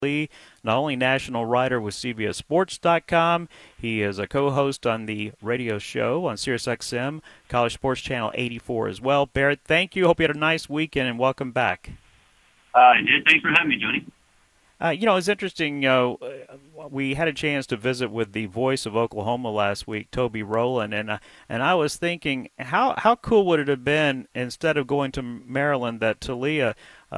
Lee, not only national writer with CBSSports.com, he is a co-host on the radio show on SiriusXM, College Sports Channel 84 as well. Barrett, thank you. Hope you had a nice weekend, and welcome back. I did. Thanks for having me, Johnny. It's interesting. We had a chance to visit with the voice of Oklahoma last week, Toby Rowland, and I was thinking, how cool would it have been instead of going to Maryland that Talia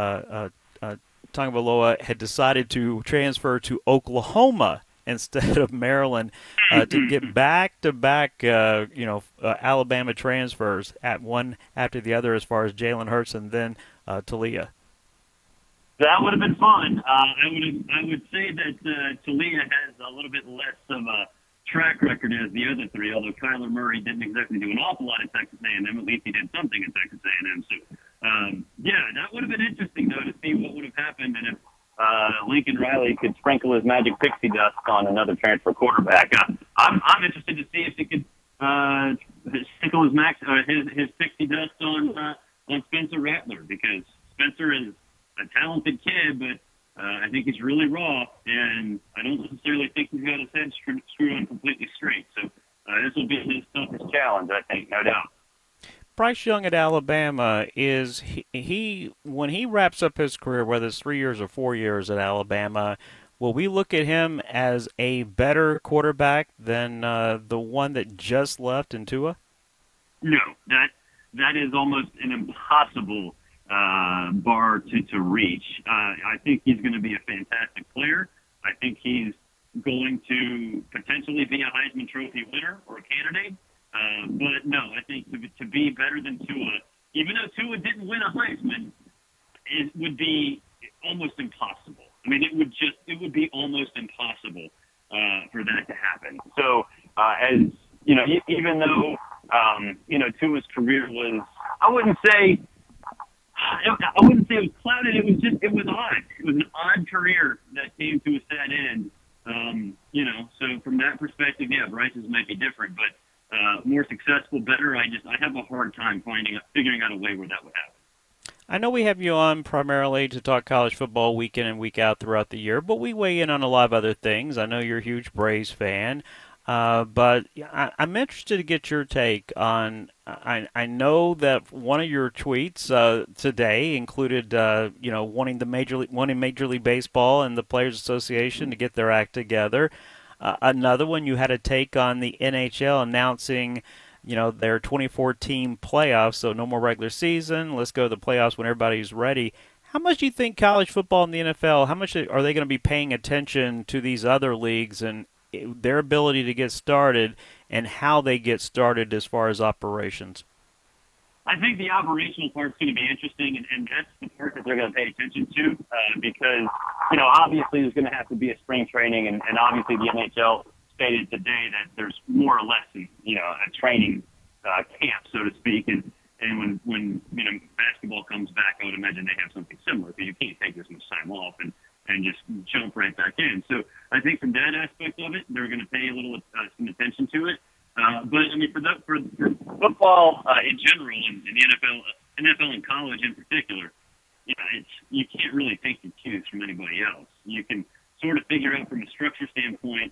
Tagovailoa had decided to transfer to Oklahoma instead of Maryland to get back-to-back, Alabama transfers at one after the other as far as Jalen Hurts and then Talia. That would have been fun. I would say that Talia has a little bit less of a track record as the other three, although Kyler Murray didn't exactly do an awful lot at Texas A&M. At least he did something at Texas A&M. So, that would have been interesting, though, to see what would have happened and if Lincoln Riley could sprinkle his magic pixie dust on another transfer quarterback. I'm interested to see if he could sprinkle his pixie dust on Spencer Rattler, because Spencer is a talented kid, but I think he's really raw, and I don't necessarily think he's got his head screwed on completely straight. So this will be his toughest challenge, I think, no doubt. Bryce Young at Alabama, is he when he wraps up his career, whether it's 3 years or 4 years at Alabama, will we look at him as a better quarterback than the one that just left in Tua? No, that is almost an impossible bar to reach. I think he's going to be a fantastic player. I think he's going to potentially be a Heisman Trophy winner or a candidate. But no, I think to be better than Tua, even though Tua didn't win a Heisman, it would be almost impossible. I mean, it would be almost impossible for that to happen. So, as you know, even though Tua's career was, I wouldn't say it was clouded. It was odd. It was an odd career that came to a sad end. So from that perspective, yeah, Bryce's might be different, but more successful, better. I have a hard time figuring out a way where that would happen. I know we have you on primarily to talk college football week in and week out throughout the year, but we weigh in on a lot of other things. I know you're a huge Braves fan. But I'm interested to get your take on. I know that one of your tweets today included, wanting Major League Baseball and the Players Association to get their act together. Another one, you had a take on the NHL announcing, their 2014 playoffs. So no more regular season. Let's go to the playoffs when everybody's ready. How much do you think college football and the NFL, how much are they going to be paying attention to these other leagues and their ability to get started and how they get started as far as operations? I think the operational part is going to be interesting, and that's the part that they're going to pay attention to because, obviously there's going to have to be a spring training, and obviously the NHL stated today that there's more or less, a training camp, so to speak, and when basketball comes back, I would imagine they have something similar because you can't take this much time off and just jump right back in. So I think from that aspect of it, they're going to pay a little some attention to it. But I mean, for football in general, and the NFL and college in particular, you can't really take your cues from anybody else. You can sort of figure out from a structure standpoint,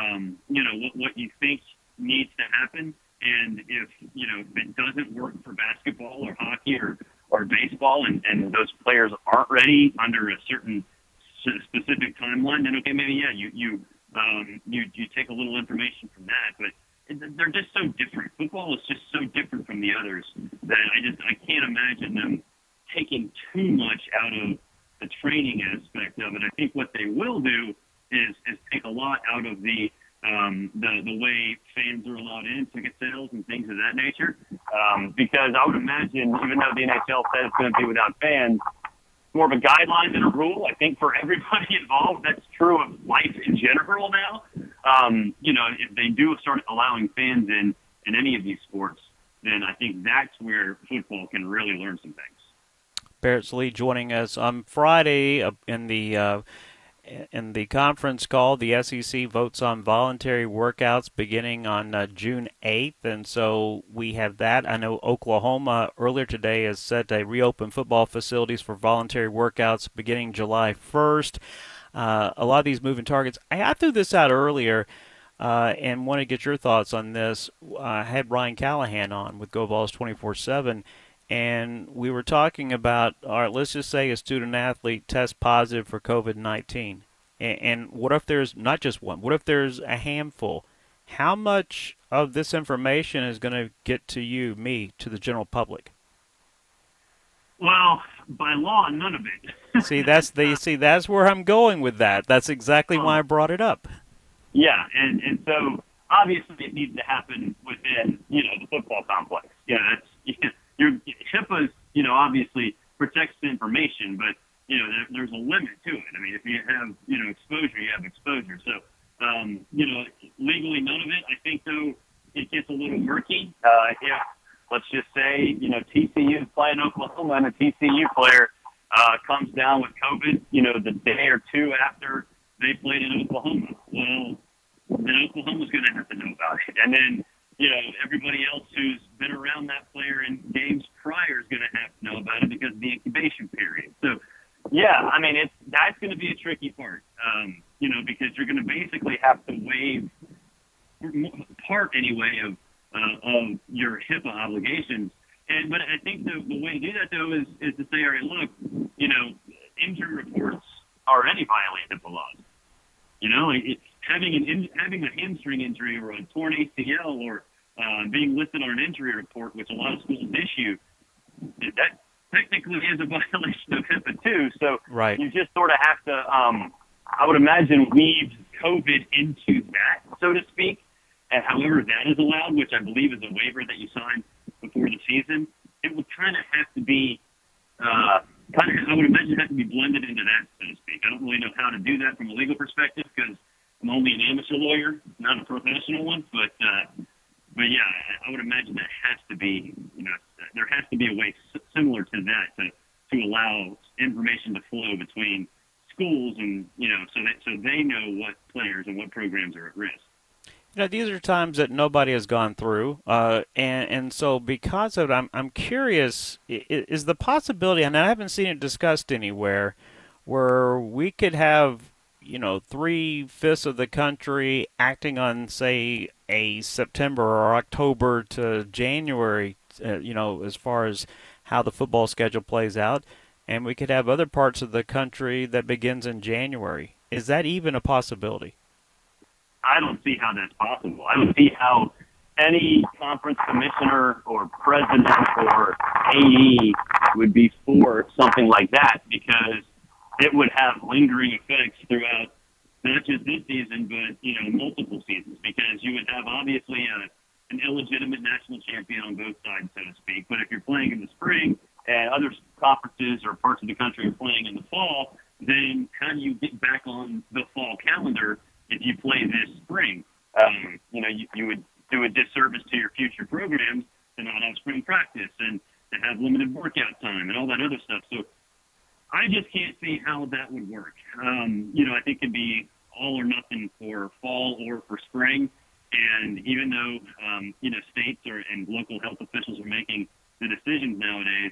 what you think needs to happen, and if it doesn't work for basketball or hockey or baseball, and those players aren't ready under a certain specific timeline, then okay, maybe you take a little information from that, but they're just so different. Football is just so different from the others that I can't imagine them taking too much out of the training aspect of it. I think what they will do is take a lot out of the way fans are allowed in, ticket sales and things of that nature, because I would imagine, even though the NHL said it's going to be without fans, more of a guideline than a rule. I think for everybody involved, that's true of life in general now. If they do start allowing fans in any of these sports, then I think that's where football can really learn some things. Barrett Lee joining us on Friday in the conference call. The SEC votes on voluntary workouts beginning on June 8th, and so we have that. I know Oklahoma earlier today has said they reopen football facilities for voluntary workouts beginning July 1st. a lot of these moving targets. I threw this out earlier and want to get your thoughts on this. I had Ryan Callahan on with Go Vols 24/7, and we were talking about, all right, let's just say a student athlete tests positive for COVID-19. And what if there's not just one? What if there's a handful? How much of this information is going to get to you, me, to the general public? Well, by law, none of it. That's where I'm going with that. That's exactly why I brought it up. Yeah, and so obviously it needs to happen within the football complex. That's your HIPAA's obviously protects the information, but there's a limit to it. I mean, if you have exposure, you have exposure. So legally none of it. I think though it gets a little murky. If let's just say TCU is playing Oklahoma and a TCU player comes down with COVID, the day or two after they played in Oklahoma. Well, then Oklahoma's going to have to know about it. And then, everybody else who's been around that player in games prior is going to have to know about it because of the incubation period. So, yeah, I mean, that's going to be a tricky part, because you're going to basically have to waive part anyway of your HIPAA obligations. But I think the way to do that, though, is to say, all right, look, injury reports already violate HIPAA laws. Having a hamstring injury or a torn ACL or being listed on an injury report, which a lot of schools issue, that technically is a violation of HIPAA too. So right. You just sort of have to, I would imagine, weave COVID into that, so to speak. And however that is allowed, which I believe is a waiver that you sign before the season, it would kind of have to be, I would imagine, have to be blended into that, so to speak. I don't really know how to do that from a legal perspective because I'm only an amateur lawyer, not a professional one. But yeah, I would imagine that has to be, there has to be a way similar to that to allow information to flow between schools and so they know what players and what programs are at risk. These are times that nobody has gone through, and so because of it, I'm curious, is the possibility, and I haven't seen it discussed anywhere, where we could have, 3/5 of the country acting on, say, a September or October to January, as far as how the football schedule plays out, and we could have other parts of the country that begins in January. Is that even a possibility? I don't see how that's possible. I don't see how any conference commissioner or president or AE would be for something like that because it would have lingering effects throughout not just this season, but, multiple seasons because you would have obviously an illegitimate national champion on both sides, so to speak. But if you're playing in the spring and other conferences or parts of the country are playing in the fall, then how do you get back on the fall calendar if you play this spring? You would do a disservice to your future programs to not have spring practice and to have limited workout time and all that other stuff. So I just can't see how that would work. I think it'd be all or nothing for fall or for spring. And even though, states and local health officials are making the decisions nowadays,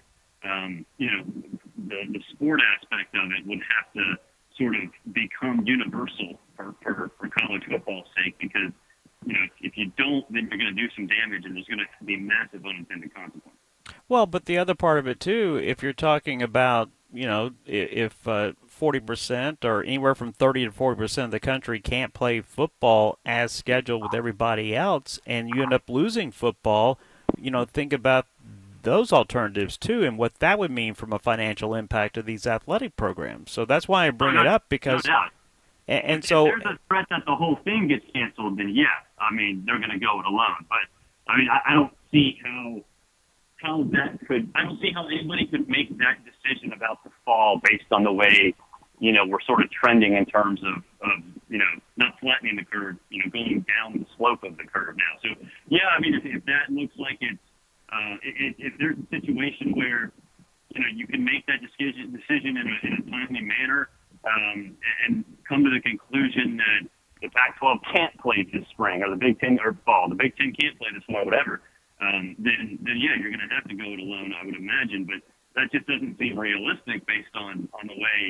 the sport aspect of it would have to sort of become universal for college football's sake because, if you don't, then you're going to do some damage and there's going to be massive unintended consequences. Well, but the other part of it, too, if you're talking about, if 40% or anywhere from 30 to 40% of the country can't play football as scheduled with everybody else and you end up losing football, think about those alternatives too and what that would mean from a financial impact of these athletic programs. So that's why I bring it up because no doubt. And if so there's a threat that the whole thing gets canceled, then yeah, I mean they're going to go it alone. But I mean I don't see how that could. I don't see how anybody could make that decision about the fall based on the way we're sort of trending in terms of not flattening the curve, going down the slope of the curve now. So yeah, I mean if that looks like it's if there's a situation where you can make that decision in a timely manner and come to the conclusion that the Pac-12 can't play this spring or the Big Ten or fall, the Big Ten can't play this fall, whatever, then yeah, you're going to have to go it alone, I would imagine. But that just doesn't seem realistic based on the way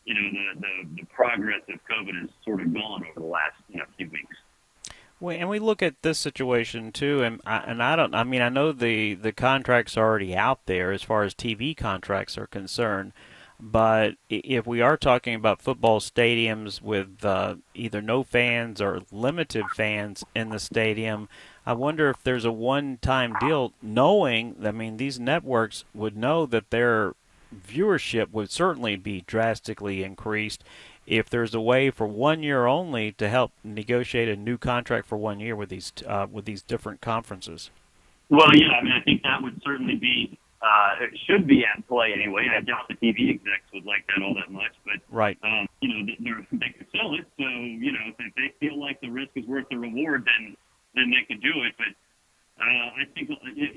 the progress of COVID has sort of gone over the last few weeks. And we look at this situation too, and I don't. I mean, I know the contracts are already out there as far as TV contracts are concerned, but if we are talking about football stadiums with either no fans or limited fans in the stadium, I wonder if there's a one-time deal. Knowing, I mean, these networks would know that their viewership would certainly be drastically increased if there's a way for 1 year only to help negotiate a new contract for 1 year with these different conferences. Well, yeah, I mean, I think that would certainly be it should be at play anyway. I doubt the TV execs would like that all that much, but right, they could sell it. So if they feel like the risk is worth the reward, then they could do it. But I think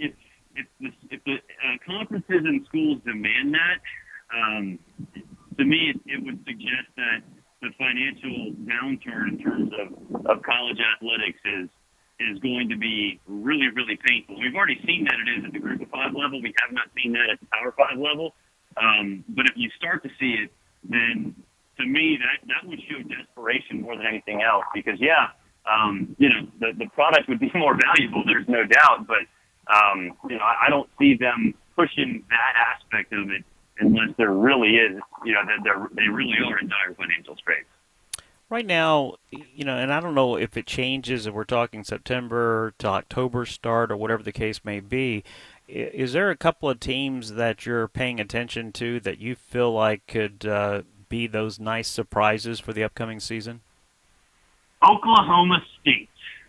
if the conferences and schools demand that. To me, it would suggest that the financial downturn in terms of college athletics is going to be really, really painful. We've already seen that it is at the Group of Five level. We have not seen that at the Power Five level. But if you start to see it, then to me that would show desperation more than anything else. Because the product would be more valuable. There's no doubt. But I don't see them pushing that aspect of it. Unless there really is, they really are in dire financial straits. Right now, and I don't know if it changes if we're talking September to October start or whatever the case may be. Is there a couple of teams that you're paying attention to that you feel like could be those nice surprises for the upcoming season? Oklahoma State.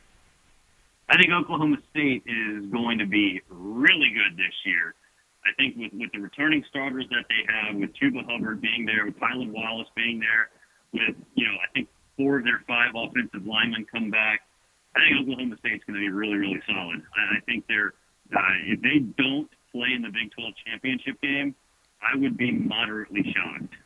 I think Oklahoma State is going to be really good this year. I think with the returning starters that they have, with Chuba Hubbard being there, with Tylan Wallace being there, with, I think 4 of their 5 offensive linemen come back, I think Oklahoma State's going to be really, really solid. I think if they don't play in the Big 12 championship game, I would be moderately shocked.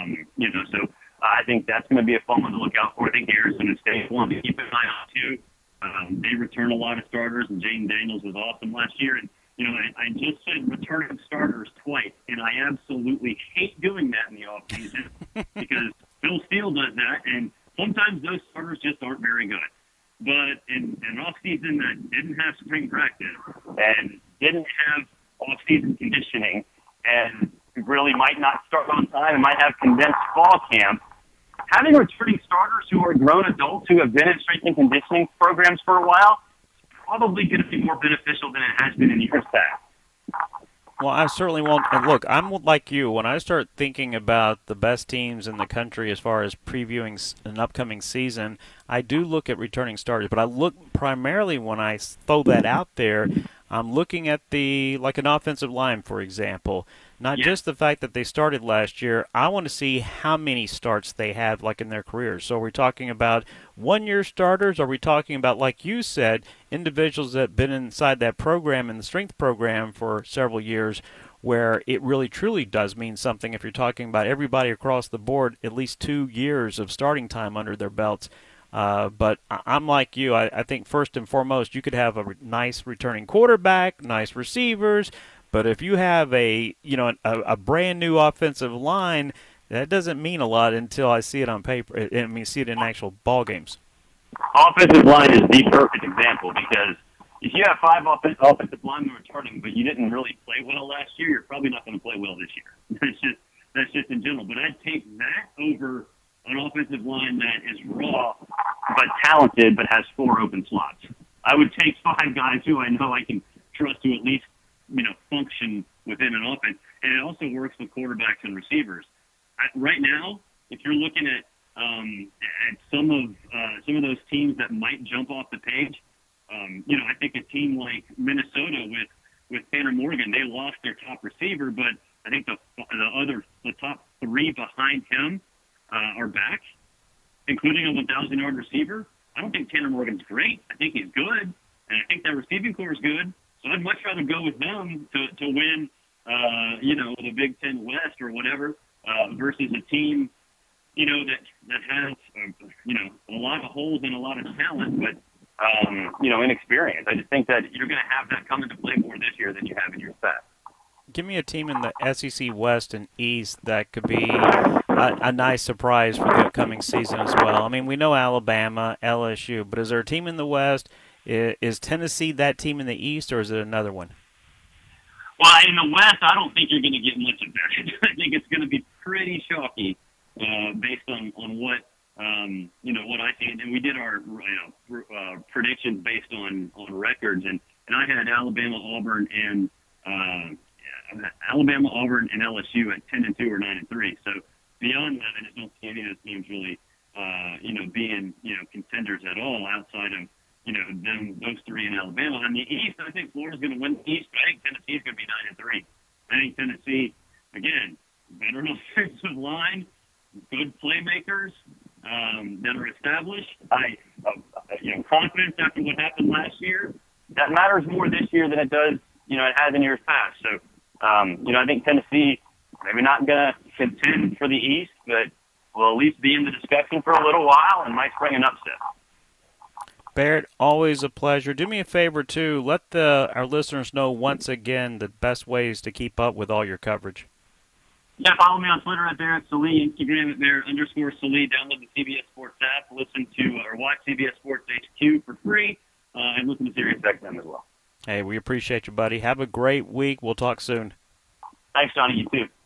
So I think that's going to be a fun one to look out for. I think Arizona State one to keep an eye on, too. They return a lot of starters, and Jaden Daniels was awesome last year. And I just said returning starters twice, and I absolutely hate doing that in the offseason because Phil Steele does that, and sometimes those starters just aren't very good. But in an offseason that didn't have spring practice and didn't have offseason conditioning and really might not start on time and might have condensed fall camp, having returning starters who are grown adults who have been in strength and conditioning programs for a while probably going to be more beneficial than it has been in years past. Well, I certainly won't. And look, I'm like you. When I start thinking about the best teams in the country as far as previewing an upcoming season, I do look at returning starters. But I look primarily when I throw that out there, I'm looking at like an offensive line, for example. Not just the fact that they started last year. I want to see how many starts they have, like in their careers. So are we talking about 1-year starters? Or are we talking about, like you said, individuals that have been inside that program and the strength program for several years, where it really truly does mean something if you're talking about everybody across the board, at least 2 years of starting time under their belts. But I'm like you. I think first and foremost, you could have a nice returning quarterback, nice receivers. But if you have a brand new offensive line, that doesn't mean a lot until I see it on paper. See it in actual ball games. Offensive line is the perfect example because if you have 5 offensive linemen returning, but you didn't really play well last year, you're probably not going to play well this year. That's just in general. But I'd take that over an offensive line that is raw but talented but has 4 open slots. I would take 5 guys who I know I can trust to at least function within an offense, and it also works with quarterbacks and receivers. Right now, if you're looking at some of those teams that might jump off the page, I think a team like Minnesota with Tanner Morgan, they lost their top receiver, but I think the top 3 behind him are back, including a 1,000-yard receiver. I don't think Tanner Morgan's great. I think he's good, and I think that receiving core is good. So I'd much rather go with them to win, the Big Ten West or whatever, versus a team, that has, a lot of holes and a lot of talent, but, inexperience. I just think that you're going to have that come into play more this year than you have in years past. Give me a team in the SEC West and East that could be a nice surprise for the upcoming season as well. I mean, we know Alabama, LSU, but is there a team in the West? Is Tennessee that team in the East, or is it another one? Well, in the West, I don't think you're going to get much of that. I think it's going to be pretty chalky based on what what I think. And we did our predictions based on records, and I had Alabama, Auburn, and LSU at 10-2 or 9-3. So beyond that, I just don't see any of those teams really being contenders at all outside of those three in Alabama. On the East, I think Florida's going to win the East, but I think Tennessee's going to be 9-3. I think Tennessee, again, veteran offensive line, good playmakers that are established. Confidence after what happened last year, that matters more this year than it does, it has in years past. So, I think Tennessee maybe not going to contend for the East, but will at least be in the discussion for a little while and might bring an upset. Barrett, always a pleasure. Do me a favor, too. Let our listeners know once again the best ways to keep up with all your coverage. Yeah, follow me on Twitter at Barrett Sallee, Instagram at Barrett_Sallee. Download the CBS Sports app, listen to or watch CBS Sports HQ for free, and listen to SiriusXM as well. Hey, we appreciate you, buddy. Have a great week. We'll talk soon. Thanks, Johnny. You too.